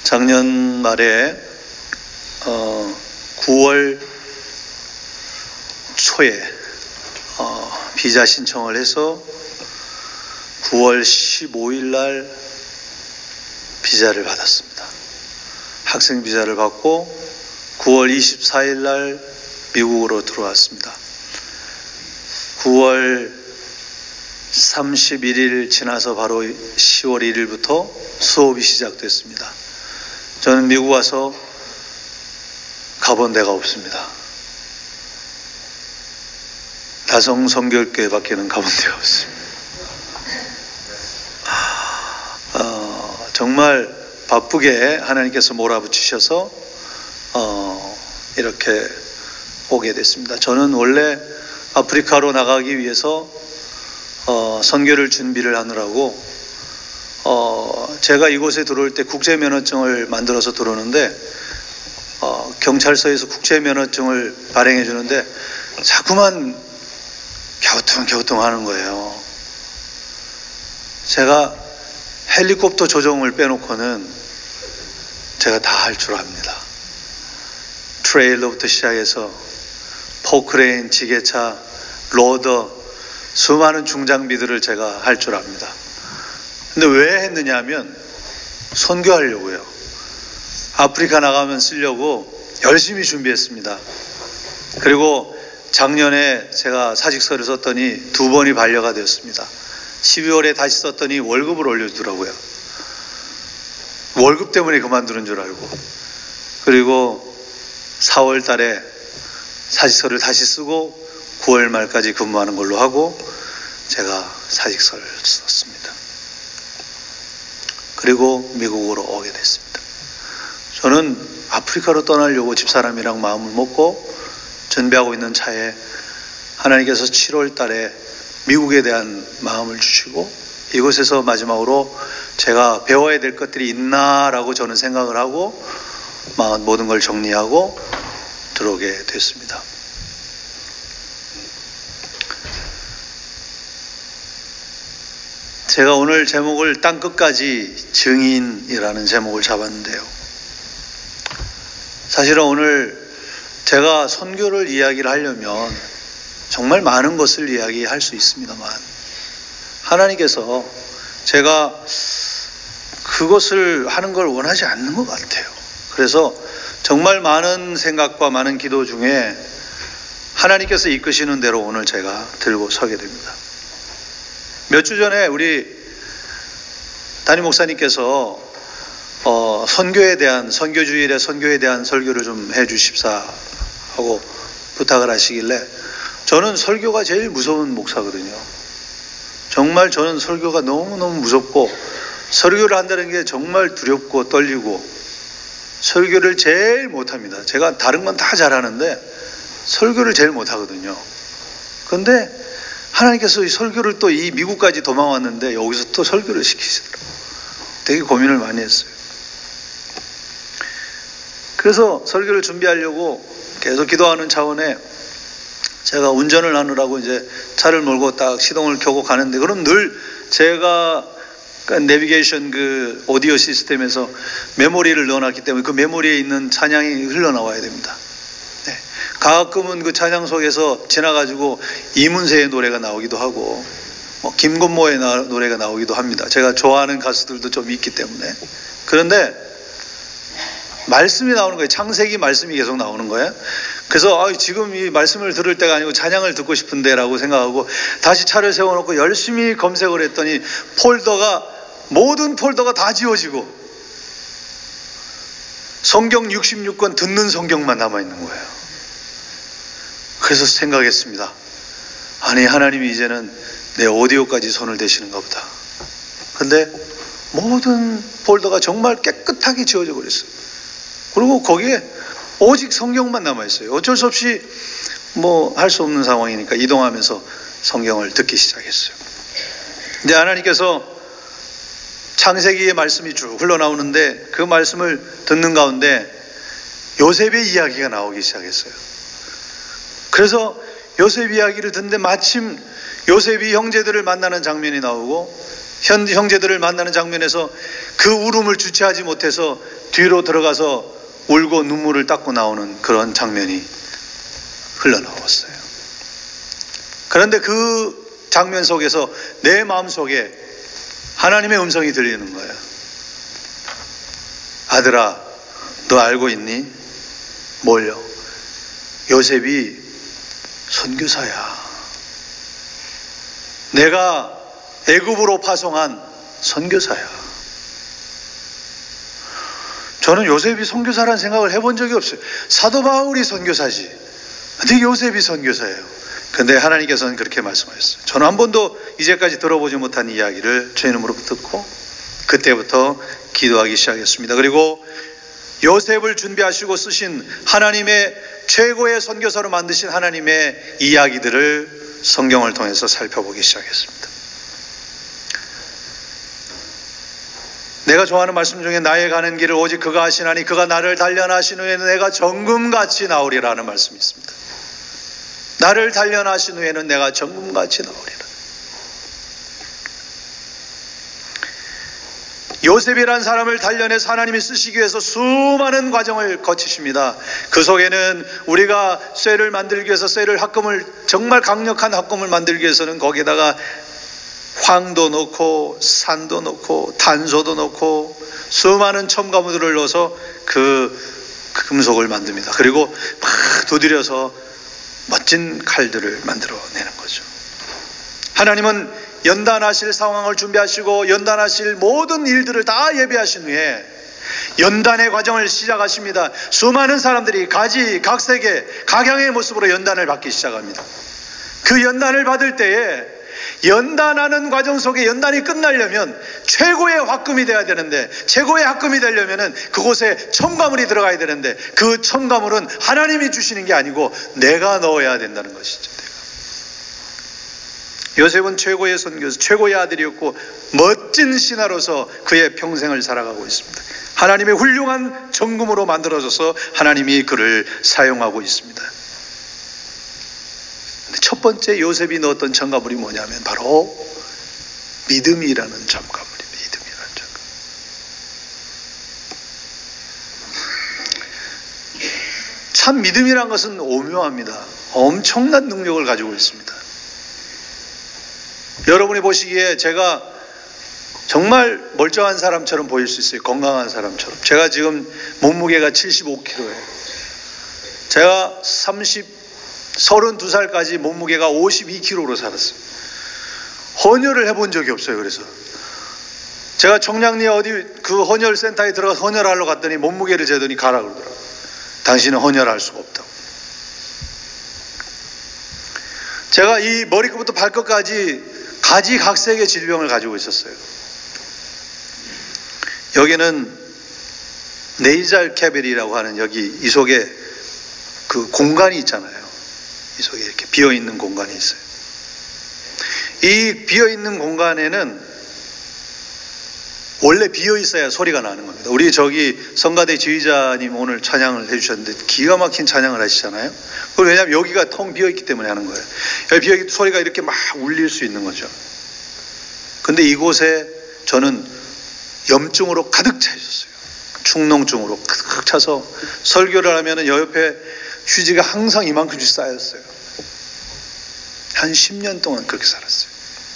작년 말에 9월 초에 비자 신청을 해서 9월 15일 날 비자를 받았습니다. 학생 비자를 받고 9월 24일 날 미국으로 들어왔습니다. 9월 31일 지나서 바로 10월 1일부터 수업이 시작됐습니다. 저는 미국 와서 가본 데가 없습니다. 다성 성결교회밖에는 가본 데가 없습니다. 정말 바쁘게 하나님께서 몰아붙이셔서 이렇게 오게 됐습니다. 저는 원래 아프리카로 나가기 위해서 선교를 준비를 하느라고 제가 이곳에 들어올 때 국제면허증을 만들어서 들어오는데 경찰서에서 국제면허증을 발행해 주는데 자꾸만 갸우뚱 하는 거예요. 제가 헬리콥터 조종을 빼놓고는 제가 다 할 줄 압니다. 트레일러부터 시작해서 포크레인, 지게차, 로더, 수많은 중장비들을 제가 할 줄 압니다. 근데 왜 했느냐 하면 선교하려고요. 아프리카 나가면 쓰려고 열심히 준비했습니다. 그리고 작년에 제가 사직서를 썼더니 2번이 반려가 되었습니다. 12월에 다시 썼더니 월급을 올려주더라고요. 월급 때문에 그만두는 줄 알고. 그리고 4월 달에 사직서를 다시 쓰고 9월 말까지 근무하는 걸로 하고 제가 사직서를 썼습니다. 그리고 미국으로 오게 됐습니다. 저는 아프리카로 떠나려고 집사람이랑 마음을 먹고 준비하고 있는 차에 하나님께서 7월 달에 미국에 대한 마음을 주시고 이곳에서 마지막으로 제가 배워야 될 것들이 있나라고 저는 생각을 하고 모든 걸 정리하고 들어오게 됐습니다. 제가 오늘 제목을 땅끝까지 증인이라는 제목을 잡았는데요. 사실은 오늘 제가 선교를 이야기를 하려면 정말 많은 것을 이야기할 수 있습니다만 하나님께서 제가 그것을 하는 걸 원하지 않는 것 같아요. 그래서 정말 많은 생각과 많은 기도 중에 하나님께서 이끄시는 대로 오늘 제가 들고 서게 됩니다. 몇 주 전에 우리 담임 목사님께서 선교에 대한 선교주일에 선교에 대한 설교를 좀 해주십사 하고 부탁을 하시길래 저는 설교가 제일 무서운 목사거든요. 정말 저는 설교가 너무너무 무섭고 설교를 한다는 게 정말 두렵고 떨리고 설교를 제일 못합니다. 제가 다른 건 다 잘하는데 설교를 제일 못하거든요. 그런데 하나님께서 이 설교를 또 이 미국까지 도망왔는데 여기서 또 설교를 시키시더라고요. 되게 고민을 많이 했어요. 그래서 설교를 준비하려고 계속 기도하는 차원에 제가 운전을 하느라고 이제 차를 몰고 딱 시동을 켜고 가는데 그럼 늘 제가 내비게이션 그 오디오 시스템에서 메모리를 넣어놨기 때문에 그 메모리에 있는 찬양이 흘러나와야 됩니다. 네. 가끔은 그 찬양 속에서 지나가지고 이문세의 노래가 나오기도 하고 김건모의 노래가 나오기도 합니다. 제가 좋아하는 가수들도 좀 있기 때문에. 그런데 말씀이 나오는 거예요. 창세기 말씀이 계속 나오는 거예요. 그래서 지금 이 말씀을 들을 때가 아니고 찬양을 듣고 싶은데 라고 생각하고 다시 차를 세워놓고 열심히 검색을 했더니 모든 폴더가 다 지워지고 성경 66권 듣는 성경만 남아있는 거예요. 그래서 생각했습니다. 아니 하나님이 이제는 내 오디오까지 손을 대시는가 보다. 근데 모든 폴더가 정말 깨끗하게 지워져 버렸어요. 그리고 거기에 오직 성경만 남아있어요. 어쩔 수 없이 할 수 없는 상황이니까 이동하면서 성경을 듣기 시작했어요. 근데 하나님께서 창세기의 말씀이 쭉 흘러나오는데 그 말씀을 듣는 가운데 요셉의 이야기가 나오기 시작했어요. 그래서 요셉 이야기를 듣는데 마침 요셉이 형제들을 만나는 장면이 나오고 형제들을 만나는 장면에서 그 울음을 주체하지 못해서 뒤로 들어가서 울고 눈물을 닦고 나오는 그런 장면이 흘러나왔어요. 그런데 그 장면 속에서 내 마음속에 하나님의 음성이 들리는 거예요. 아들아, 너 알고 있니? 뭘요? 요셉이 선교사야. 내가 애굽으로 파송한 선교사야. 저는 요셉이 선교사라는 생각을 해본 적이 없어요. 사도 바울이 선교사지, 근데 요셉이 선교사예요. 근데 하나님께서는 그렇게 말씀하셨어요. 저는 한 번도 이제까지 들어보지 못한 이야기를 주의 이름으로 듣고 그때부터 기도하기 시작했습니다. 그리고 요셉을 준비하시고 쓰신 하나님의 최고의 선교사로 만드신 하나님의 이야기들을 성경을 통해서 살펴보기 시작했습니다. 내가 좋아하는 말씀 중에 나의 가는 길을 오직 그가 아시나니 그가 나를 단련하신 후에는 내가 정금같이 나오리라는 말씀이 있습니다. 나를 단련하신 후에는 내가 정금같이 나오리라. 요셉이란 사람을 단련해서 하나님이 쓰시기 위해서 수많은 과정을 거치십니다. 그 속에는 우리가 쇠를 만들기 위해서 정말 강력한 합금을 만들기 위해서는 거기에다가 황도 넣고 산도 넣고 단소도 넣고 수많은 첨가물들을 넣어서 그 금속을 만듭니다. 그리고 막 두드려서 멋진 칼들을 만들어내는 거죠. 하나님은 연단하실 상황을 준비하시고 연단하실 모든 일들을 다 예비하신 후에 연단의 과정을 시작하십니다. 수많은 사람들이 각색의 각양의 모습으로 연단을 받기 시작합니다. 그 연단을 받을 때에 연단하는 과정 속에 연단이 끝나려면 최고의 화금이 돼야 되는데, 최고의 화금이 되려면 그곳에 첨가물이 들어가야 되는데, 그 첨가물은 하나님이 주시는 게 아니고 내가 넣어야 된다는 것이죠. 요셉은 최고의 선교사, 최고의 아들이었고 멋진 신하로서 그의 평생을 살아가고 있습니다. 하나님의 훌륭한 정금으로 만들어져서 하나님이 그를 사용하고 있습니다. 첫 번째 요셉이 넣었던 첨가물이 뭐냐면 바로 믿음이라는 첨가물입니다. 믿음이라는 첨가물. 참 믿음이란 것은 오묘합니다. 엄청난 능력을 가지고 있습니다. 여러분이 보시기에 제가 정말 멀쩡한 사람처럼 보일 수 있어요. 건강한 사람처럼. 제가 지금 몸무게가 75kg예요. 제가 32살까지 몸무게가 52kg로 살았어요. 헌혈을 해본 적이 없어요. 그래서 제가 청량리에 어디 그 헌혈센터에 들어가서 헌혈하러 갔더니 몸무게를 재더니 가라 그러더라고요. 당신은 헌혈할 수가 없다고. 제가 이 머리끝부터 발끝까지 가지각색의 질병을 가지고 있었어요. 여기는 네이잘 캐빌이라고 하는 여기 이 속에 그 공간이 있잖아요. 이 속에 이렇게 비어있는 공간이 있어요. 이 비어있는 공간에는 원래 비어있어야 소리가 나는 겁니다. 우리 저기 성가대 지휘자님 오늘 찬양을 해주셨는데 기가 막힌 찬양을 하시잖아요. 왜냐하면 여기가 텅 비어있기 때문에 하는 거예요. 여기 비어있기 소리가 이렇게 막 울릴 수 있는 거죠. 근데 이곳에 저는 염증으로 가득 차 있었어요. 축농증으로 가득 차서 설교를 하면은 옆에 휴지가 항상 이만큼씩 쌓였어요. 한 10년 동안 그렇게 살았어요.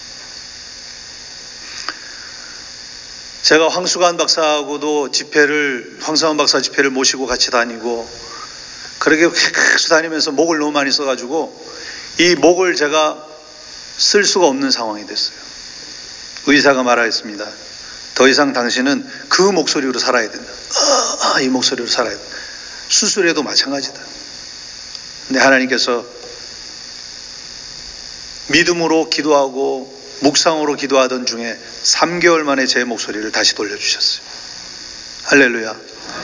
제가 황수관 박사하고도 황수관 박사 집회를 모시고 같이 다니고 그렇게 계속 다니면서 목을 너무 많이 써가지고 이 목을 제가 쓸 수가 없는 상황이 됐어요. 의사가 말하였습니다. 더 이상 당신은 그 목소리로 살아야 된다. 이 목소리로 살아야 된다. 수술해도 마찬가지다. 근데 하나님께서 믿음으로 기도하고 묵상으로 기도하던 중에 3개월 만에 제 목소리를 다시 돌려주셨어요. 할렐루야.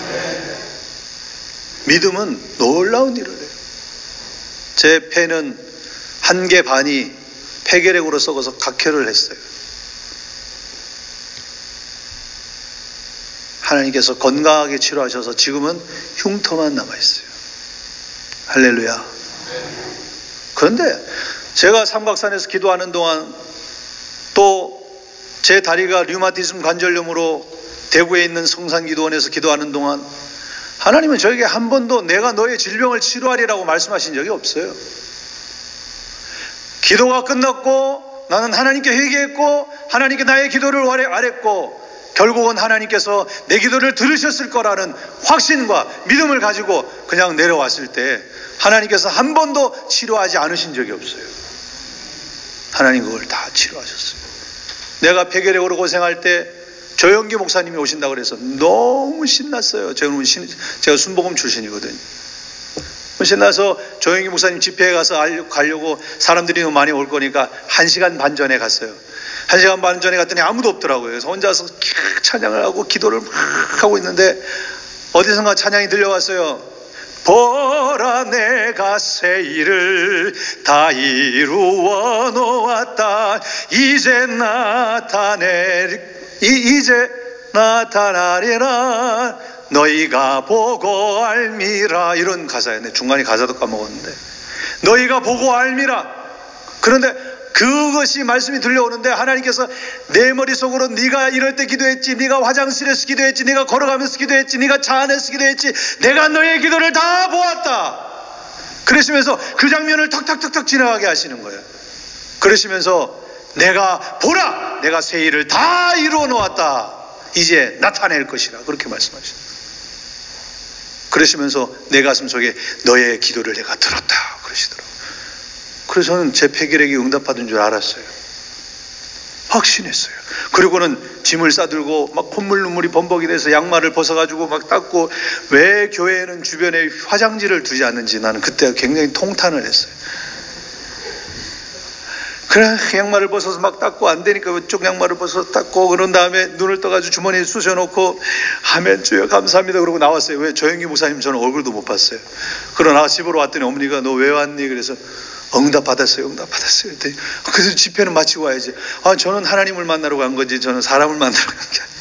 믿음은 놀라운 일을 해요. 제 폐는 1개 반이 폐결핵으로 썩어서 각혈을 했어요. 하나님께서 건강하게 치료하셔서 지금은 흉터만 남아있어요. 할렐루야. 그런데 제가 삼각산에서 기도하는 동안 또 제 다리가 류마티즘 관절염으로 대구에 있는 성산기도원에서 기도하는 동안 하나님은 저에게 한 번도 내가 너의 질병을 치료하리라고 말씀하신 적이 없어요. 기도가 끝났고 나는 하나님께 회개했고 하나님께 나의 기도를 아뢰고 결국은 하나님께서 내 기도를 들으셨을 거라는 확신과 믿음을 가지고 그냥 내려왔을 때 하나님께서 한 번도 치료하지 않으신 적이 없어요. 하나님 그걸 다 치료하셨어요. 내가 폐결핵으로 고생할 때 조영기 목사님이 오신다고 그래서 너무 신났어요. 제가 순복음 출신이거든요. 신나서 조영기 목사님 집회에 가서 가려고 사람들이 너무 많이 올 거니까 1시간 반 전에 갔어요. 1시간 반 전에 갔더니 아무도 없더라고요. 그래서 혼자서 찬양을 하고 기도를 막 하고 있는데 어디선가 찬양이 들려왔어요. 보라 내가 새 일을 다 이루어 놓았다. 이제 나타나리라. 너희가 보고 알미라. 이런 가사였네. 중간에 가사도 까먹었는데 너희가 보고 알미라. 그런데 그것이 말씀이 들려오는데 하나님께서 내 머릿속으로 네가 이럴 때 기도했지, 네가 화장실에서 기도했지, 네가 걸어가면서 기도했지, 네가 차 안에서 기도했지, 내가 너의 기도를 다 보았다. 그러시면서 그 장면을 턱턱턱턱 지나가게 하시는 거예요. 그러시면서 내가 보라, 내가 새 일을 다 이루어 놓았다. 이제 나타낼 것이라. 그렇게 말씀하셨어요. 그러시면서 내 가슴 속에 너의 기도를 내가 들었다 그러시더라고요. 그래서 저는 제 폐결핵이 응답받은 줄 알았어요. 확신했어요. 그리고는 짐을 싸들고 막 콧물 눈물이 범벅이 돼서 양말을 벗어가지고 막 닦고, 왜 교회에는 주변에 화장지를 두지 않는지 나는 그때 굉장히 통탄을 했어요. 그래 양말을 벗어서 막 닦고 안 되니까 왼쪽 양말을 벗어서 닦고, 그런 다음에 눈을 떠가지고 주머니에 쑤셔놓고 아멘 주여 감사합니다 그러고 나왔어요. 왜? 조영기 목사님 저는 얼굴도 못 봤어요. 그러나 집으로 왔더니 어머니가 너 왜 왔니? 그래서 응답 받았어요. 그랬더니 그래서 집회는 마치고 와야지. 저는 하나님을 만나러 간 거지 저는 사람을 만나러 간 게 아니에요.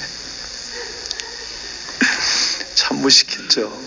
참 무식했죠.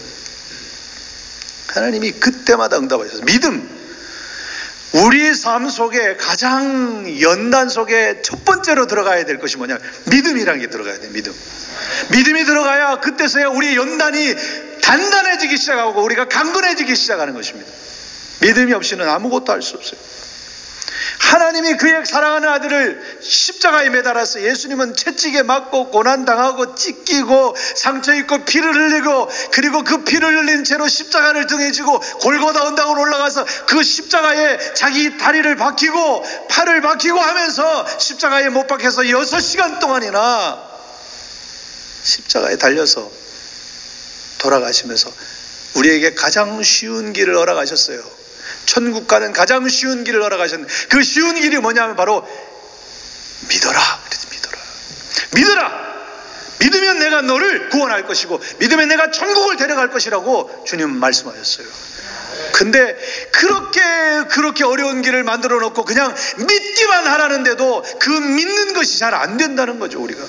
하나님이 그때마다 응답하셨어요. 믿음. 우리 삶 속에 가장 연단 속에 첫 번째로 들어가야 될 것이 뭐냐? 믿음이라는 게 들어가야 돼요. 믿음이 들어가야 그때서야 우리의 연단이 단단해지기 시작하고 우리가 강건해지기 시작하는 것입니다. 믿음이 없이는 아무것도 할 수 없어요. 하나님이 그의 사랑하는 아들을 십자가에 매달아서 예수님은 채찍에 맞고 고난당하고 찢기고 상처 입고 피를 흘리고, 그리고 그 피를 흘린 채로 십자가를 등에 지고 골고다 언덕으로 올라가서 그 십자가에 자기 다리를 박히고 팔을 박히고 하면서 십자가에 못 박혀서 6시간 동안이나 십자가에 달려서 돌아가시면서 우리에게 가장 쉬운 길을 허락하셨어요. 천국 가는 가장 쉬운 길을 허락하셨는데 그 쉬운 길이 뭐냐면 바로 믿어라. 믿어라. 믿으면 내가 너를 구원할 것이고 믿으면 내가 천국을 데려갈 것이라고 주님 말씀하셨어요. 근데 그렇게 어려운 길을 만들어 놓고 그냥 믿기만 하라는데도 그 믿는 것이 잘 안 된다는 거죠. 우리가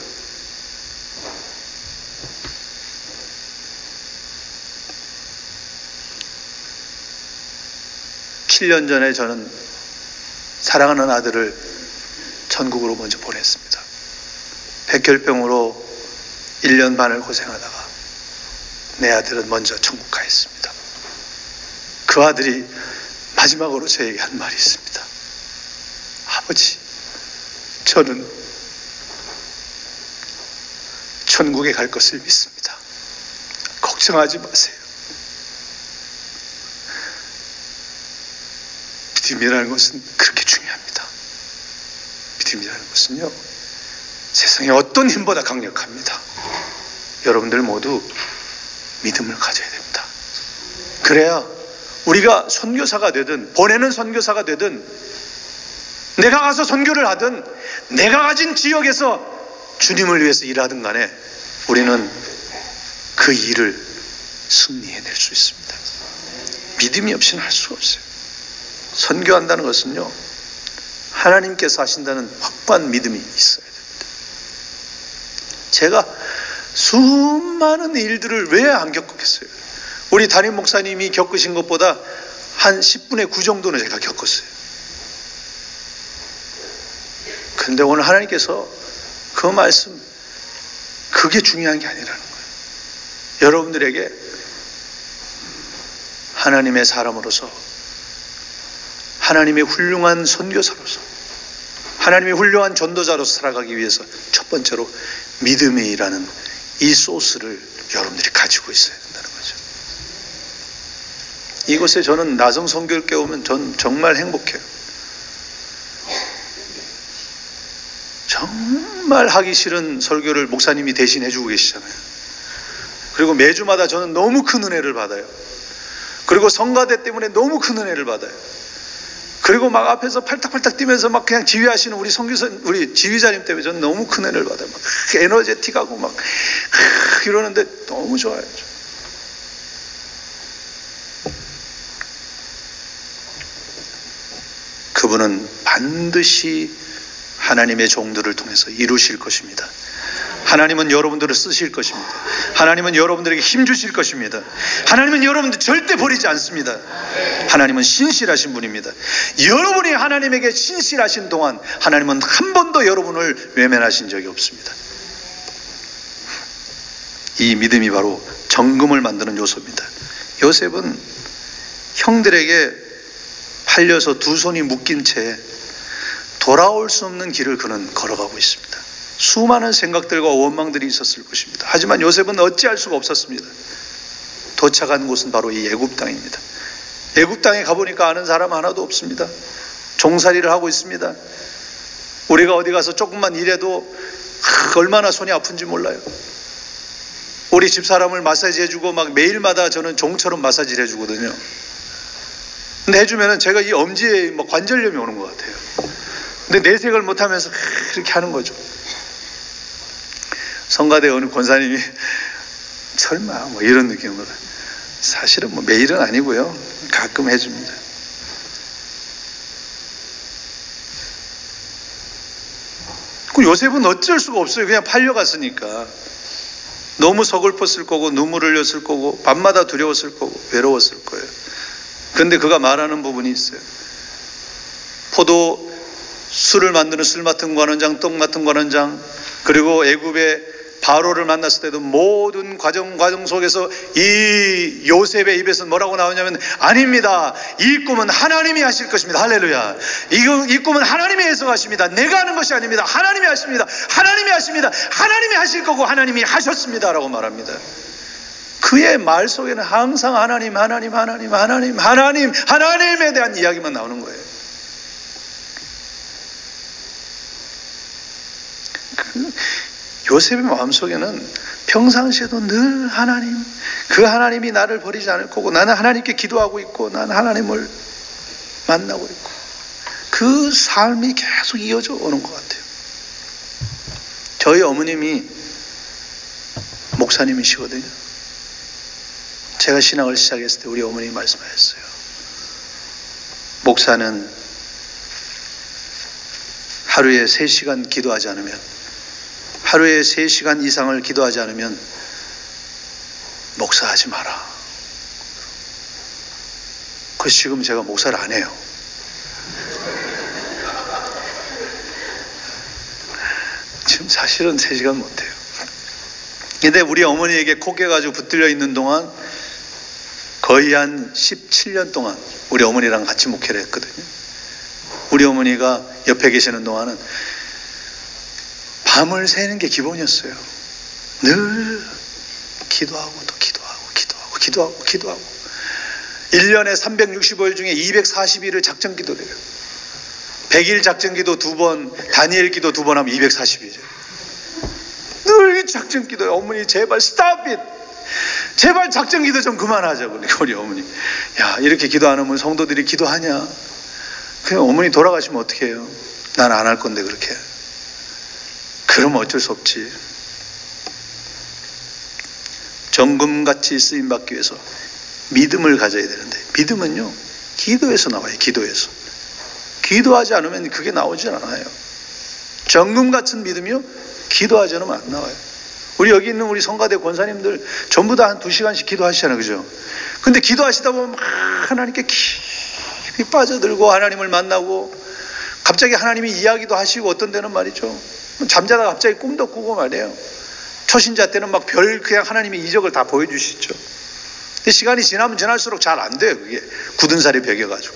7년 전에 저는 사랑하는 아들을 천국으로 먼저 보냈습니다. 백혈병으로 1년 반을 고생하다가 내 아들은 먼저 천국 가 있습니다. 그 아들이 마지막으로 저에게 한 말이 있습니다. 아버지, 저는 천국에 갈 것을 믿습니다. 걱정하지 마세요. 믿음이라는 것은 그렇게 중요합니다. 믿음이라는 것은요, 세상의 어떤 힘보다 강력합니다. 여러분들 모두 믿음을 가져야 됩니다. 그래야 우리가 선교사가 되든 보내는 선교사가 되든 내가 가서 선교를 하든 내가 가진 지역에서 주님을 위해서 일하든 간에 우리는 그 일을 승리해낼 수 있습니다. 믿음이 없이는 할 수가 없어요. 선교한다는 것은요, 하나님께서 하신다는 확고한 믿음이 있어야 됩니다. 제가 수많은 일들을 왜 안 겪었겠어요? 우리 담임 목사님이 겪으신 것보다 한 10분의 9 정도는 제가 겪었어요. 그런데 오늘 하나님께서 그 말씀, 그 그게 중요한 게 아니라는 거예요. 여러분들에게 하나님의 사람으로서, 하나님의 훌륭한 선교사로서, 하나님의 훌륭한 전도자로서 살아가기 위해서 첫 번째로 믿음이라는 이 소스를 여러분들이 가지고 있어야 된다는 거죠. 이곳에 저는 나성 선교를 오면 전 정말 행복해요. 정말 하기 싫은 설교를 목사님이 대신 해주고 계시잖아요. 그리고 매주마다 저는 너무 큰 은혜를 받아요. 그리고 성가대 때문에 너무 큰 은혜를 받아요. 그리고 막 앞에서 팔딱팔딱 뛰면서 막 그냥 지휘하시는 우리 우리 지휘자님 때문에 저는 너무 큰 은혜를 받아요. 막 에너제틱하고 막 이러는데 너무 좋아요. 그분은 반드시 하나님의 종들을 통해서 이루실 것입니다. 하나님은 여러분들을 쓰실 것입니다. 하나님은 여러분들에게 힘 주실 것입니다. 하나님은 여러분들 절대 버리지 않습니다. 하나님은 신실하신 분입니다. 여러분이 하나님에게 신실하신 동안 하나님은 한 번도 여러분을 외면하신 적이 없습니다. 이 믿음이 바로 정금을 만드는 요소입니다. 요셉은 형들에게 팔려서 두 손이 묶인 채 돌아올 수 없는 길을 그는 걸어가고 있습니다. 수많은 생각들과 원망들이 있었을 것입니다. 하지만 요셉은 어찌할 수가 없었습니다. 도착한 곳은 바로 이 애굽 땅입니다. 애굽 땅에 가보니까 아는 사람 하나도 없습니다. 종살이를 하고 있습니다. 우리가 어디 가서 조금만 일해도 얼마나 손이 아픈지 몰라요. 우리 집사람을 마사지 해주고 막 매일마다 저는 종처럼 마사지를 해주거든요. 근데 해주면은 제가 이 엄지에 막 관절염이 오는 것 같아요. 근데 내색을 못하면서 그렇게 하는 거죠. 성가대 어느 권사님이 설마 뭐 이런 느낌으로, 사실은 뭐 매일은 아니고요, 가끔 해줍니다. 그 요셉은 어쩔 수가 없어요. 그냥 팔려갔으니까. 너무 서글펐을 거고 눈물을 흘렸을 거고 밤마다 두려웠을 거고 외로웠을 거예요. 그런데 그가 말하는 부분이 있어요. 포도 술을 만드는 술 맡은 관원장, 떡 맡은 관원장, 그리고 애굽의 바로를 만났을 때도 모든 과정 속에서 이 요셉의 입에서 뭐라고 나오냐면, 아닙니다, 이 꿈은 하나님이 하실 것입니다. 할렐루야. 이 꿈은 하나님이 해석하십니다. 내가 하는 것이 아닙니다. 하나님이 하십니다. 하나님이 하십니다. 하나님이 하실 거고 하나님이 하셨습니다 라고 말합니다. 그의 말 속에는 항상 하나님에 대한 이야기만 나오는 거예요. 요셉의 마음속에는 평상시에도 늘 하나님, 그 하나님이 나를 버리지 않을 거고, 나는 하나님께 기도하고 있고, 나는 하나님을 만나고 있고, 그 삶이 계속 이어져 오는 것 같아요. 저희 어머님이 목사님이시거든요. 제가 신앙을 시작했을 때 우리 어머님이 말씀하셨어요. 목사는 하루에 3시간 기도하지 않으면, 하루에 3시간 이상을 기도하지 않으면 목사하지 마라. 그래서 지금 제가 목사를 안 해요. 지금 사실은 3시간 못해요. 근데 우리 어머니에게 코 깨가지고 붙들려 있는 동안 거의 한 17년 동안 우리 어머니랑 같이 목회를 했거든요. 우리 어머니가 옆에 계시는 동안은 밤을 새는 게 기본이었어요. 늘 기도하고 또 기도하고 1년에 365일 중에 240일을 작전 기도를 해요. 100일 작전 기도 2번, 다니엘 기도 2번 하면 240일이에요. 늘 작전 기도예요. 어머니 제발 stop it. 제발 작전 기도 좀 그만하자고. 우리 어머니, 야, 이렇게 기도 안 하면 성도들이 기도하냐. 그냥 어머니 돌아가시면 어떻게 해요? 난 안 할 건데 그렇게. 그러면 어쩔 수 없지. 정금같이 쓰임받기 위해서 믿음을 가져야 되는데, 믿음은요 기도에서 나와요. 기도하지 않으면 그게 나오지 않아요. 정금 같은 믿음이요 기도하지 않으면 안 나와요. 우리 여기 있는 우리 성가대 권사님들 전부 다 한 2시간씩 기도하시잖아요, 그죠? 근데 기도하시다 보면 막 하나님께 깊이 빠져들고 하나님을 만나고, 갑자기 하나님이 이야기도 하시고, 어떤 데는 말이죠 잠자다가 갑자기 꿈도 꾸고 말이에요. 초신자 때는 막 그냥 하나님의 이적을 다 보여주시죠. 근데 시간이 지나면 지날수록 잘 안 돼요. 그게 굳은 살이 배겨가지고.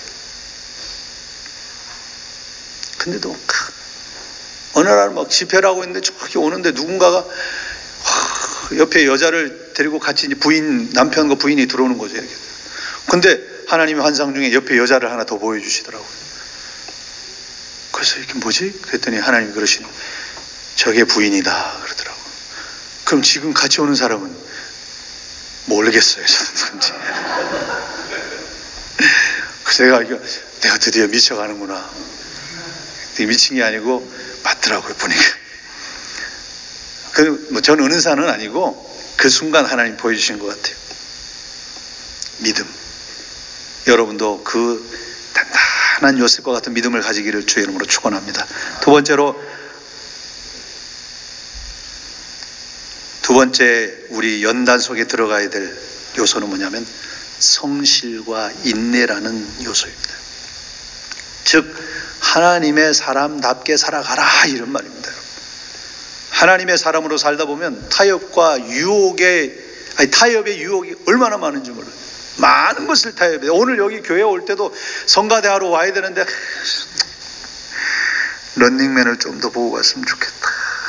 근데도 어느 날 막 집회를 하고 있는데 저기 오는데 누군가가 옆에 여자를 데리고 같이 남편과 부인이 들어오는 거죠. 이렇게. 근데 하나님의 환상 중에 옆에 여자를 하나 더 보여주시더라고요. 그래서 이게 뭐지? 그랬더니 하나님이 그러시는, 저게 부인이다 그러더라고요. 그럼 지금 같이 오는 사람은 모르겠어요. 저는. 그래서 내가 드디어 미쳐가는구나. 미친 게 아니고 맞더라고요, 보니까. 전 은사는 아니고 그 순간 하나님 보여주신 것 같아요. 믿음. 여러분도 그 단단한 요셉과 같은 믿음을 가지기를 주의 이름으로 축원합니다. 두 번째 우리 연단 속에 들어가야 될 요소는 뭐냐면 성실과 인내라는 요소입니다. 즉 하나님의 사람답게 살아가라, 이런 말입니다. 하나님의 사람으로 살다 보면 타협의 유혹이 얼마나 많은지 몰라요. 많은 것을 타협해요. 오늘 여기 교회 올 때도 성가대 하러 와야 되는데 런닝맨을 좀 더 보고 갔으면 좋겠다.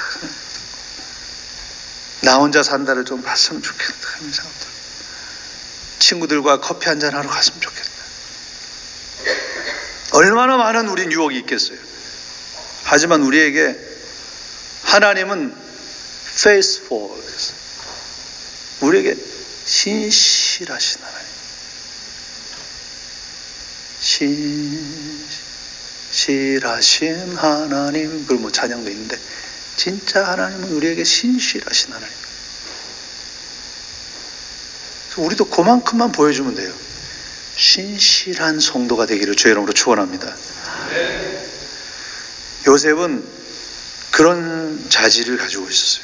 나 혼자 산다를 좀 봤으면 좋겠다. 친구들과 커피 한잔 하러 갔으면 좋겠다. 얼마나 많은 우린 유혹이 있겠어요. 하지만 우리에게 하나님은 faithful, 우리에게 신실하신 하나님, 신실하신 하나님, 그리고 찬양도 있는데 진짜 하나님은 우리에게 신실하신 하나님. 우리도 그만큼만 보여주면 돼요. 신실한 성도가 되기를 주의 이름으로 축원합니다. 요셉은 그런 자질을 가지고 있었어요.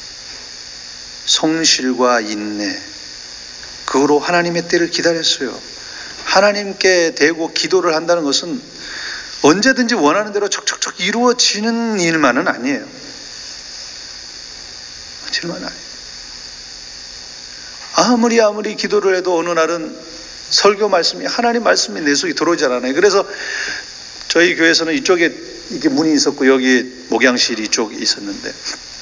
성실과 인내, 그거로 하나님의 때를 기다렸어요. 하나님께 대고 기도를 한다는 것은 언제든지 원하는 대로 척척척 이루어지는 일만은 아니에요. 아무리 기도를 해도 어느 날은 설교 말씀이, 하나님 말씀이 내 속에 들어오지 않아요. 그래서 저희 교회에서는 이쪽에 이게 문이 있었고 여기 목양실이 이쪽에 있었는데,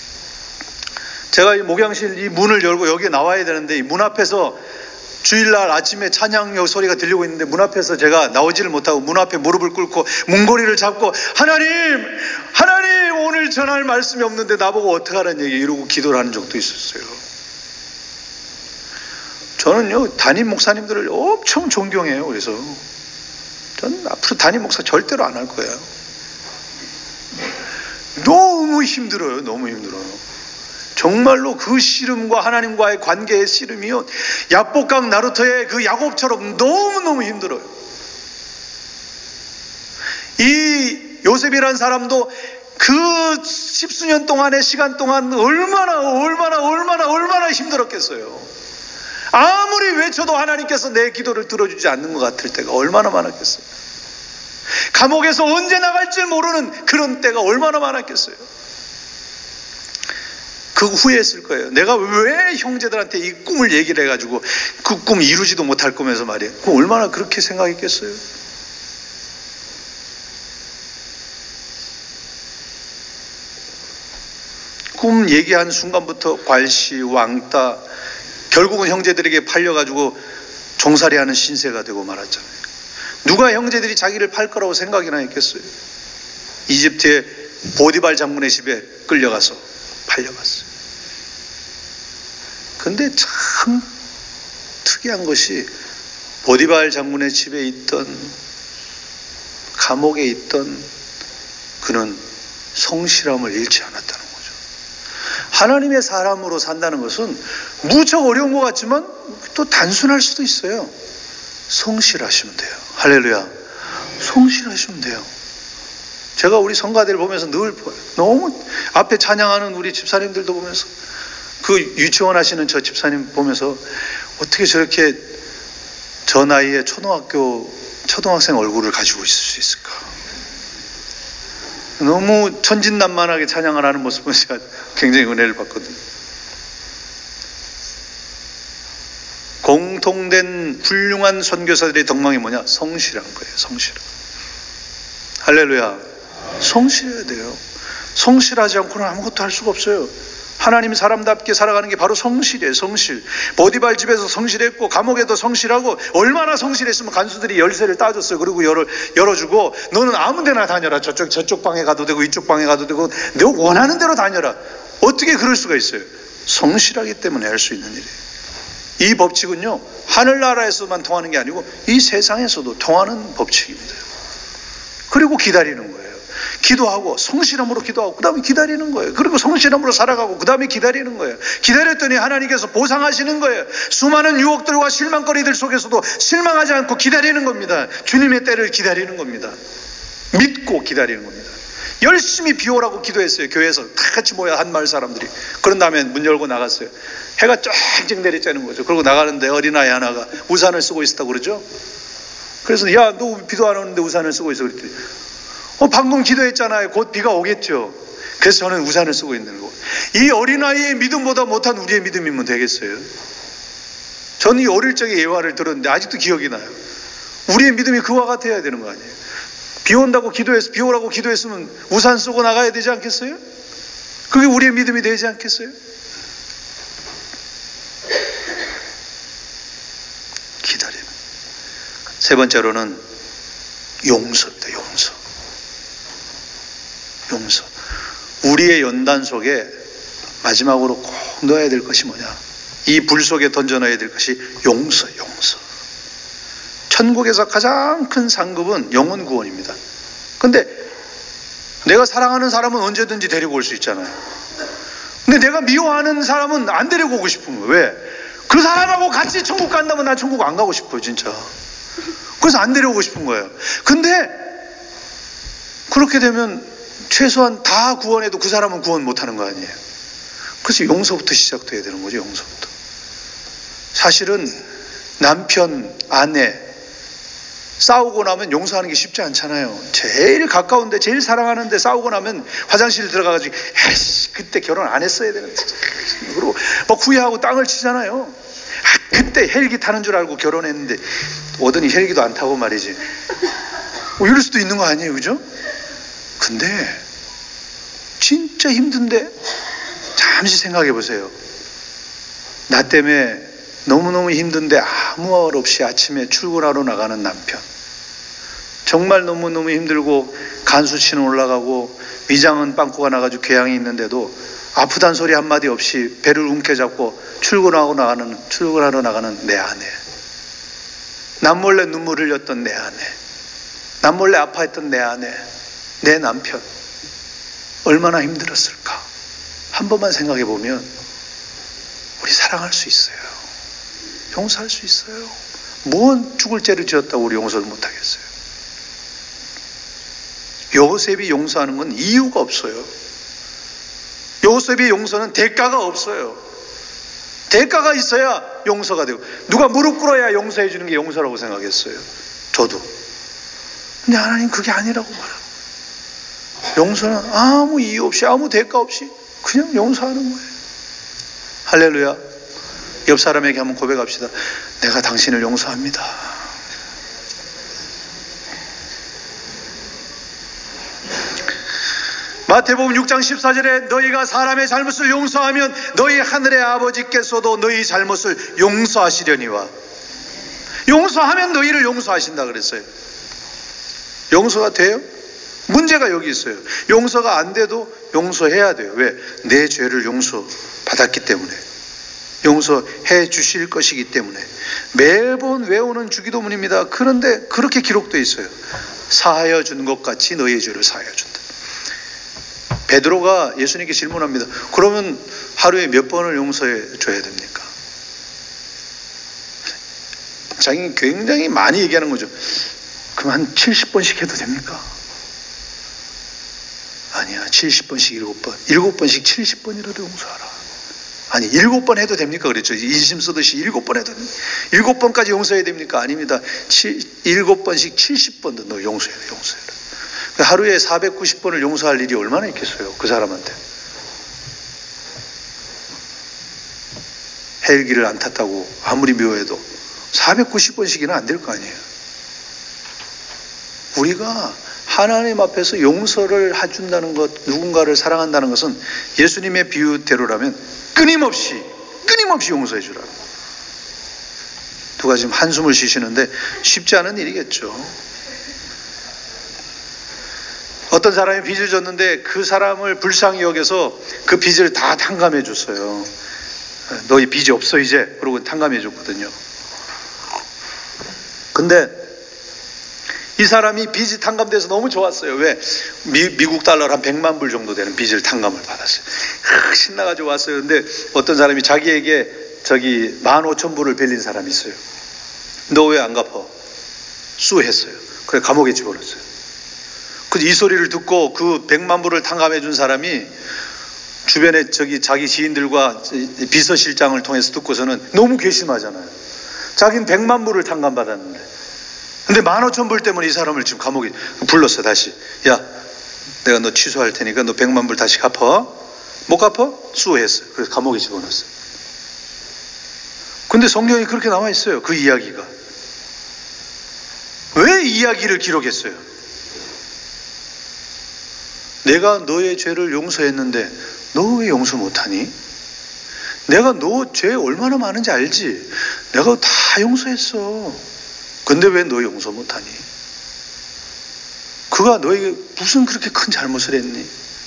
제가 이 목양실 이 문을 열고 여기에 나와야 되는데 이 문 앞에서 주일날 아침에 찬양 소리가 들리고 있는데 문 앞에서 제가 나오지를 못하고 문 앞에 무릎을 꿇고 문고리를 잡고 하나님 오늘 전할 말씀이 없는데 나보고 어떡하라는 얘기 이러고 기도를 하는 적도 있었어요. 저는요 담임 목사님들을 엄청 존경해요. 그래서 저는 앞으로 담임 목사 절대로 안 할 거예요. 너무 힘들어요. 정말로 그 씨름과 하나님과의 관계의 씨름이요, 야복강 나루토의 그 야곱처럼 너무너무 힘들어요. 이 요셉이라는 사람도 그 십수년 동안의 시간 동안 얼마나 힘들었겠어요. 아무리 외쳐도 하나님께서 내 기도를 들어주지 않는 것 같을 때가 얼마나 많았겠어요. 감옥에서 언제 나갈지 모르는 그런 때가 얼마나 많았겠어요. 그 후회했을 거예요. 내가 왜 형제들한테 이 꿈을 얘기를 해가지고 그 꿈 이루지도 못할 거면서 말이에요. 그럼 얼마나 그렇게 생각했겠어요. 꿈 얘기한 순간부터 괄시, 왕따, 결국은 형제들에게 팔려가지고 종살이하는 신세가 되고 말았잖아요. 누가 형제들이 자기를 팔 거라고 생각이나 했겠어요. 이집트의 보디발 장군의 집에 끌려가서 팔려갔어요. 근데 참 특이한 것이 보디발 장군의 집에 있던, 감옥에 있던 그는 성실함을 잃지 않았다는 거죠. 하나님의 사람으로 산다는 것은 무척 어려운 것 같지만 또 단순할 수도 있어요. 성실하시면 돼요. 할렐루야. 성실하시면 돼요. 제가 우리 성가대를 보면서 늘 너무 앞에 찬양하는 우리 집사님들도 보면서, 그 유치원 하시는 저 집사님 보면서 어떻게 저렇게 저 나이에 초등학생 얼굴을 가지고 있을 수 있을까. 너무 천진난만하게 찬양을 하는 모습은 제가 굉장히 은혜를 받거든요. 공통된 훌륭한 선교사들의 덕망이 뭐냐? 성실한 거예요. 성실. 할렐루야. 성실해야 돼요. 성실하지 않고는 아무것도 할 수가 없어요. 하나님 사람답게 살아가는 게 바로 성실이에요. 성실. 보디발 집에서 성실했고 감옥에도 성실하고, 얼마나 성실했으면 간수들이 열쇠를 따줬어요. 그리고 열어주고 너는 아무 데나 다녀라. 저쪽 방에 가도 되고 이쪽 방에 가도 되고 너 원하는 대로 다녀라. 어떻게 그럴 수가 있어요? 성실하기 때문에 할 수 있는 일이에요. 이 법칙은요, 하늘나라에서만 통하는 게 아니고 이 세상에서도 통하는 법칙입니다. 그리고 기다리는 거예요. 기도하고 성실함으로 기도하고 그 다음에 기다리는 거예요. 그리고 성실함으로 살아가고 그 다음에 기다리는 거예요. 기다렸더니 하나님께서 보상하시는 거예요. 수많은 유혹들과 실망거리들 속에서도 실망하지 않고 기다리는 겁니다. 주님의 때를 기다리는 겁니다. 믿고 기다리는 겁니다. 열심히 비 오라고 기도했어요. 교회에서 다 같이 모여 한 마을 사람들이. 그런 다음에 문 열고 나갔어요. 해가 쫙쫙 내리쬐는 거죠. 그러고 나가는데 어린아이 하나가 우산을 쓰고 있었다고 그러죠. 그래서 야, 너 비도 안 오는데 우산을 쓰고 있어 그랬더니 방금 기도했잖아요. 곧 비가 오겠죠. 그래서 저는 우산을 쓰고 있는 거고. 이 어린아이의 믿음보다 못한 우리의 믿음이면 되겠어요? 저는 이 어릴 적에 예화를 들었는데 아직도 기억이 나요. 우리의 믿음이 그와 같아야 되는 거 아니에요? 비 온다고 기도해서, 비 오라고 기도했으면 우산 쓰고 나가야 되지 않겠어요? 그게 우리의 믿음이 되지 않겠어요? 기다리는. 세 번째로는 용서입니다. 용서. 용서. 우리의 연단 속에 마지막으로 꼭 넣어야 될 것이 뭐냐? 이 불 속에 던져 넣어야 될 것이 용서. 천국에서 가장 큰 상급은 영혼 구원입니다. 근데 내가 사랑하는 사람은 언제든지 데리고 올 수 있잖아요. 근데 내가 미워하는 사람은 안 데리고 오고 싶은 거예요. 왜? 그 사람하고 같이 천국 간다면 난 천국 안 가고 싶어요, 진짜. 그래서 안 데려오고 싶은 거예요. 근데 그렇게 되면 최소한 다 구원해도 그 사람은 구원 못하는 거 아니에요. 그래서 용서부터 시작돼야 되는 거죠. 용서부터. 사실은 남편, 아내 싸우고 나면 용서하는 게 쉽지 않잖아요. 제일 가까운데 제일 사랑하는데 싸우고 나면 화장실 들어가가지고 에이씨 그때 결혼 안 했어야 되는데, 그리고 막 후회하고 땅을 치잖아요. 그때 헬기 타는 줄 알고 결혼했는데 오더니 헬기도 안 타고 말이지. 이럴 수도 있는 거 아니에요, 그죠? 근데 진짜 힘든데 잠시 생각해 보세요. 나 때문에 너무너무 힘든데 아무 말 없이 아침에 출근하러 나가는 남편, 정말 너무너무 힘들고 간수치는 올라가고 위장은 빵꾸가 나가지고 궤양이 있는데도 아프단 소리 한마디 없이 배를 움켜잡고 출근하러 나가는 내 아내, 남몰래 눈물 흘렸던 내 아내, 남몰래 아파했던 내 아내, 내 남편, 얼마나 힘들었을까? 한 번만 생각해 보면 우리 사랑할 수 있어요. 용서할 수 있어요. 뭔 죽을 죄를 지었다고 우리 용서를 못하겠어요? 요셉이 용서하는 건 이유가 없어요. 요셉의 용서는 대가가 없어요. 대가가 있어야 용서가 되고, 누가 무릎 꿇어야 용서해 주는 게 용서라고 생각했어요. 저도. 근데 하나님 그게 아니라고 말합니다. 용서는 아무 이유 없이 아무 대가 없이 그냥 용서하는 거예요. 할렐루야. 옆 사람에게 한번 고백합시다. 내가 당신을 용서합니다. 마태복음 6장 14절에 너희가 사람의 잘못을 용서하면 너희 하늘의 아버지께서도 너희 잘못을 용서하시려니와. 용서하면 너희를 용서하신다 그랬어요. 용서가 돼요? 문제가 여기 있어요. 용서가 안 돼도 용서해야 돼요. 왜? 내 죄를 용서받았기 때문에, 용서해 주실 것이기 때문에. 매번 외우는 주기도문입니다. 그런데 그렇게 기록되어 있어요. 사하여 준 것 같이 너희의 죄를 사하여 준다. 베드로가 예수님께 질문합니다. 그러면 하루에 몇 번을 용서해 줘야 됩니까? 자기는 굉장히 많이 얘기하는 거죠. 그럼 한 70번씩 해도 됩니까? 아니야, 70번씩 7번, 7번씩 70번이라도 용서하라. 아니, 7번 해도 됩니까? 그랬죠. 인심 쓰듯이 7번 해도 됩니까? 7번까지 용서해야 됩니까? 아닙니다. 7번씩 70번도 너 용서해라. 하루에 490번을 용서할 일이 얼마나 있겠어요, 그 사람한테. 헬기를 안 탔다고 아무리 미워해도 490번씩이나 안 될 거 아니에요. 우리가 하나님 앞에서 용서를 해준다는 것, 누군가를 사랑한다는 것은 예수님의 비유대로라면 끊임없이 용서해 주라. 누가 지금 한숨을 쉬시는데 쉽지 않은 일이겠죠. 어떤 사람이 빚을 졌는데 그 사람을 불쌍히 여겨서 그 빚을 다 탕감해 줬어요. 너희 빚이 없어 이제. 그러고 탕감해 줬거든요. 근데 이 사람이 빚이 탕감돼서 너무 좋았어요. 왜? 미국 달러로 한 100만 불 정도 되는 빚을 탕감을 받았어요. 신나가지고 왔어요. 근데 어떤 사람이 자기에게 15,000불을 빌린 사람이 있어요. 너 왜 안 갚아? 수했어요. 그래 감옥에 집어넣었어요. 이 소리를 듣고 그 100만 불을 탕감해 준 사람이 주변에 자기 지인들과 비서실장을 통해서 듣고서는 너무 괘씸하잖아요. 자기는 100만 불을 탕감받았는데. 근데 15,000불 때문에 이 사람을 지금 감옥에 불렀어. 다시. 야, 내가 너 취소할 테니까 너 100만 불 다시 갚아. 못 갚아? 수했어. 그래서 감옥에 집어넣었어요. 근데 성경에 그렇게 나와 있어요. 그 이야기가. 왜 이 이야기를 기록했어요? 내가 너의 죄를 용서했는데 너 왜 용서 못하니? 내가 너 죄 얼마나 많은지 알지? 내가 다 용서했어. 근데 왜 너 용서 못하니? 그가 너에게 무슨 그렇게 큰 잘못을 했니?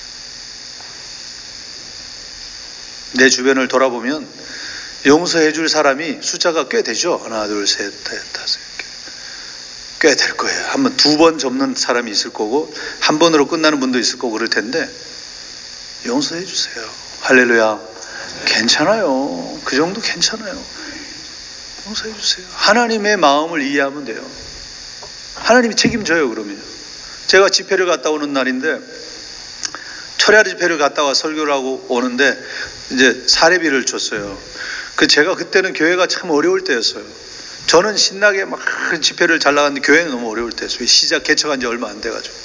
내 주변을 돌아보면 용서해 줄 사람이 숫자가 꽤 되죠. 하나, 둘, 셋, 넷, 다섯 개. 꽤 될 거예요. 한번 2번 접는 사람이 있을 거고 한 번으로 끝나는 분도 있을 거고 그럴 텐데 용서해 주세요. 할렐루야. 괜찮아요. 그 정도 괜찮아요. 용서해 주세요. 하나님의 마음을 이해하면 돼요. 하나님이 책임져요. 그러면 제가 집회를 갔다 오는 날인데 철야 집회를 갔다 와 설교를 하고 오는데 이제 사례비를 줬어요. 제가 그때는 교회가 참 어려울 때였어요. 저는 신나게 막 집회를 잘 나갔는데 교회는 너무 어려울 때였어요. 시작 개척한 지 얼마 안 돼가지고.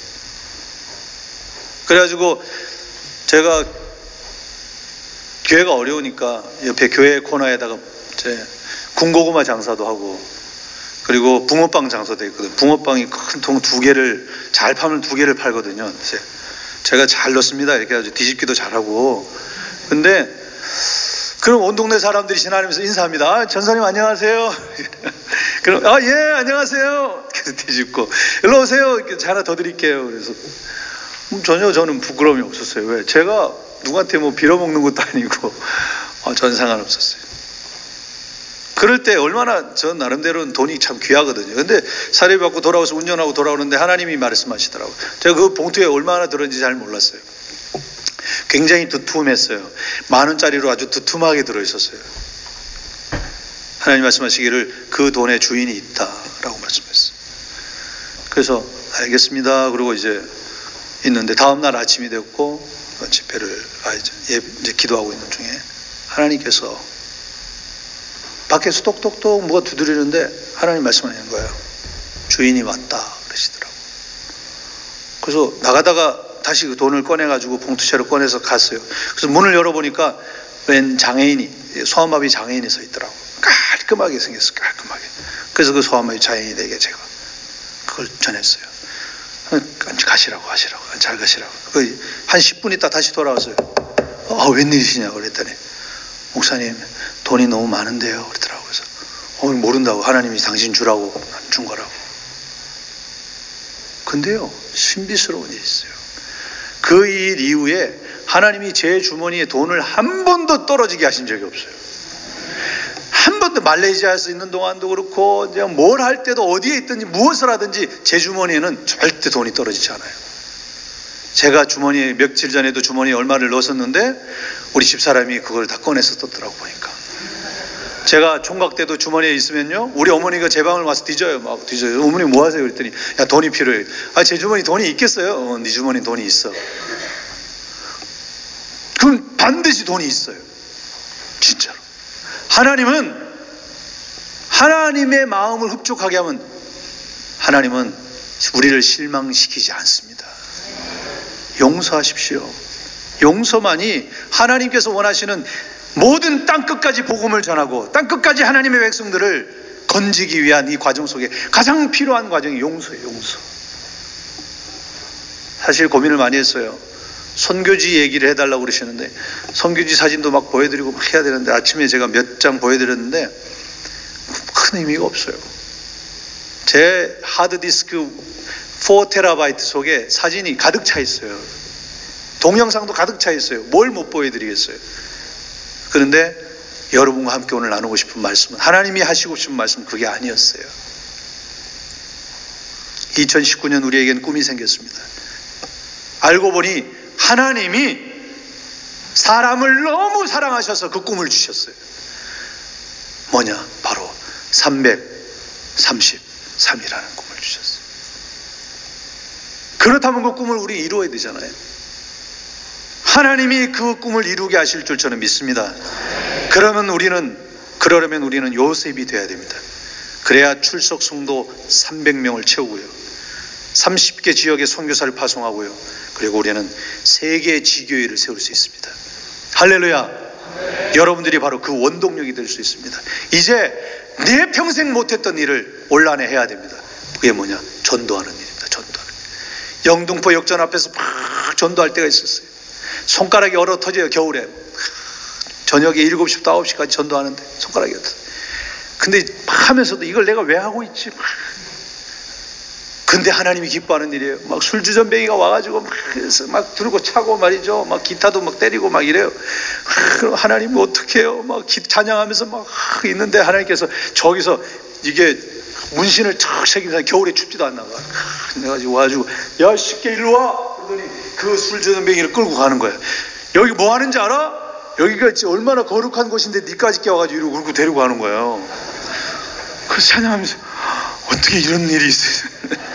그래가지고 제가 교회가 어려우니까 옆에 교회 코너에다가 이제 군고구마 장사도 하고 그리고 붕어빵 장사도 있거든요. 붕어빵이 큰 통 2개를 잘 파면 2개를 팔거든요. 제가 잘 넣습니다. 이렇게 해가지고 뒤집기도 잘하고. 근데 그럼 온 동네 사람들이 지나가면서 인사합니다. 전사님 안녕하세요. 그럼 예 안녕하세요. 계속 뒤집고 일로 오세요. 이렇게 하나 더 드릴게요. 그래서 전혀 저는 부끄러움이 없었어요. 왜? 제가 누구한테 뭐 빌어먹는 것도 아니고 전 상관없었어요. 그럴 때 얼마나 전 나름대로는 돈이 참 귀하거든요. 근데 사례비 받고 돌아와서 운전하고 돌아오는데 하나님이 말씀하시더라고요. 제가 그 봉투에 얼마나 들었는지 잘 몰랐어요. 굉장히 두툼했어요. 10,000원짜리로 아주 두툼하게 들어있었어요. 하나님 말씀하시기를 그 돈의 주인이 있다라고 말씀했어요. 그래서 알겠습니다. 그러고 이제 있는데 다음날 아침이 됐고 집회를 이제 기도하고 있는 중에 하나님께서 밖에서 똑똑똑 뭐가 두드리는데 하나님 말씀하시는 거예요. 주인이 왔다 그러시더라고요. 그래서 나가다가 다시 그 돈을 꺼내가지고 봉투채로 꺼내서 갔어요. 그래서 문을 열어보니까 웬 장애인이 소아마비 장애인이 서 있더라고요. 깔끔하게 생겼어요. 깔끔하게. 그래서 그 소아마비 장애인에게 제가 그걸 전했어요. 가시라고 하시라고 잘 가시라고. 한 10분 있다 다시 돌아왔어요. 웬일이시냐고 그랬더니 목사님 돈이 너무 많은데요 그러더라고요. 그래서 모른다고 하나님이 당신 주라고 준 거라고. 근데요 신비스러운 일이 있어요. 그 일 이후에 하나님이 제 주머니에 돈을 한 번도 떨어지게 하신 적이 없어요. 한 번도 말레이시아에서 있는 동안도 그렇고 그냥 뭘 할 때도 어디에 있든지 무엇을 하든지 제 주머니에는 절대 돈이 떨어지지 않아요. 제가 주머니에 며칠 전에도 주머니에 얼마를 넣었었는데 우리 집사람이 그걸 다 꺼내서 썼더라고 보니까. 제가 총각 때도 주머니에 있으면요 우리 어머니가 제 방을 와서 뒤져요. 막 뒤져요. 어머니 뭐 하세요? 그랬더니 야 돈이 필요해. 제 주머니 돈이 있겠어요? 네 주머니 돈이 있어. 그럼 반드시 돈이 있어요. 진짜로. 하나님은 하나님의 마음을 흡족하게 하면 하나님은 우리를 실망시키지 않습니다. 용서하십시오. 용서만이 하나님께서 원하시는 모든 땅끝까지 복음을 전하고 땅끝까지 하나님의 백성들을 건지기 위한 이 과정 속에 가장 필요한 과정이 용서예요. 용서. 사실 고민을 많이 했어요. 선교지 얘기를 해달라고 그러시는데 선교지 사진도 막 보여드리고 막 해야 되는데 아침에 제가 몇 장 보여드렸는데 큰 의미가 없어요. 제 하드디스크 4TB 속에 사진이 가득 차 있어요. 동영상도 가득 차 있어요. 뭘 못 보여드리겠어요. 그런데 여러분과 함께 오늘 나누고 싶은 말씀은 하나님이 하시고 싶은 말씀은 그게 아니었어요. 2019년 우리에겐 꿈이 생겼습니다. 알고 보니 하나님이 사람을 너무 사랑하셔서 그 꿈을 주셨어요. 뭐냐? 바로 333이라는 꿈을 주셨어요. 그렇다면 그 꿈을 우리 이루어야 되잖아요. 하나님이 그 꿈을 이루게 하실 줄 저는 믿습니다. 그러려면 우리는 요셉이 되어야 됩니다. 그래야 출석 성도 300명을 채우고요. 30개 지역에 선교사를 파송하고요. 그리고 우리는 세계의 지교회를 세울 수 있습니다. 할렐루야. 여러분들이 바로 그 원동력이 될 수 있습니다. 이제 내 평생 못했던 일을 올한해 해야 됩니다. 그게 뭐냐? 전도하는 일입니다. 전도하는 일. 영등포 역전 앞에서 막 전도할 때가 있었어요. 손가락이 얼어 터져요. 겨울에 저녁에 7시부터 9시까지 전도하는데 손가락이 얼어. 근데 막 하면서도 이걸 내가 왜 하고 있지? 근데 하나님이 기뻐하는 일이에요. 막 술주전뱅이가 와가지고 막 들고 차고 말이죠. 막 기타도 막 때리고 막 이래요. 그럼 하나님 어떡해요? 막 찬양하면서 막 있는데 하나님께서 저기서 이게 문신을 착 새긴 사람 겨울에 춥지도 않나 봐. 그래가지고 와가지고 야 쉽게 일로 와. 그러더니 그 술주전뱅이를 끌고 가는 거야. 여기 뭐 하는지 알아? 여기가 얼마나 거룩한 곳인데 니까지 껴와가지고 이러고 그러고 데리고 가는 거예요. 그래서 찬양하면서 어떻게 이런 일이 있어요?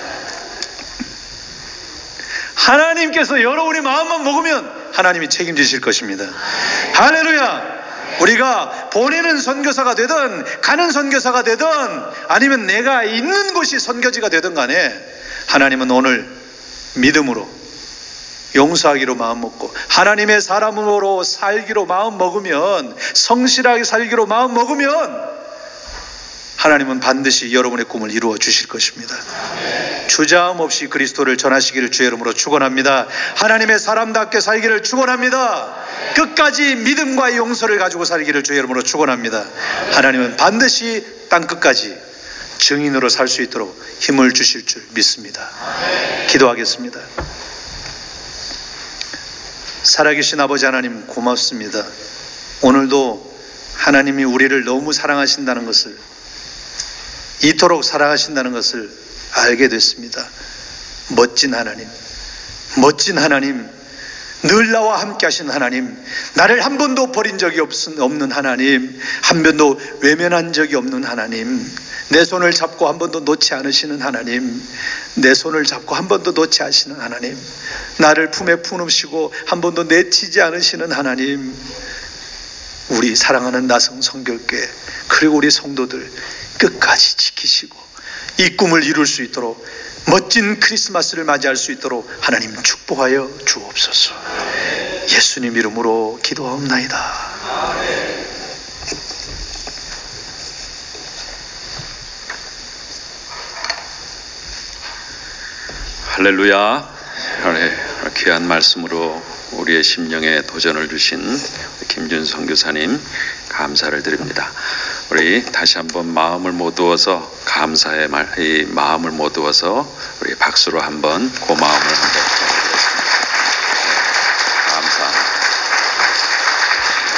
하나님께서 여러분의 마음만 먹으면 하나님이 책임지실 것입니다. 할렐루야. 우리가 보내는 선교사가 되든 가는 선교사가 되든 아니면 내가 있는 곳이 선교지가 되든 간에 하나님은 오늘 믿음으로 용서하기로 마음 먹고 하나님의 사람으로 살기로 마음 먹으면 성실하게 살기로 마음 먹으면 하나님은 반드시 여러분의 꿈을 이루어 주실 것입니다. 주저함 없이 그리스도를 전하시기를 주의 이름으로 축원합니다. 하나님의 사람답게 살기를 축원합니다. 끝까지 믿음과 용서를 가지고 살기를 주의 이름으로 축원합니다. 하나님은 반드시 땅 끝까지 증인으로 살 수 있도록 힘을 주실 줄 믿습니다. 기도하겠습니다. 살아계신 아버지 하나님 고맙습니다. 오늘도 하나님이 우리를 너무 사랑하신다는 것을 이토록 사랑하신다는 것을 알게 됐습니다. 멋진 하나님, 늘 나와 함께 하신 하나님, 나를 한 번도 버린 적이 없는 하나님, 한 번도 외면한 적이 없는 하나님, 내 손을 잡고 한 번도 놓지 않으시는 하나님, 내 손을 잡고 한 번도 놓지 않으시는 하나님, 나를 품에 품으시고 한 번도 내치지 않으시는 하나님, 우리 사랑하는 나성 성결교회 그리고 우리 성도들 끝까지 지키시고 이 꿈을 이룰 수 있도록 멋진 크리스마스를 맞이할 수 있도록 하나님 축복하여 주옵소서. 예수님 이름으로 기도하옵나이다. 할렐루야. 귀한 말씀으로 우리의 심령에 도전을 주신 김준 선교사님 감사를 드립니다. 우리 다시 한번 마음을 모두어서 감사의 이 마음을 모두어서 우리 박수로 한번 고마움을 한번